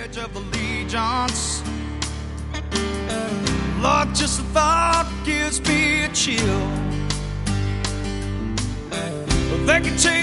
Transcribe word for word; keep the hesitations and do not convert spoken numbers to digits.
Pledge of Allegiance. Lord, just the thought gives me a chill. They can take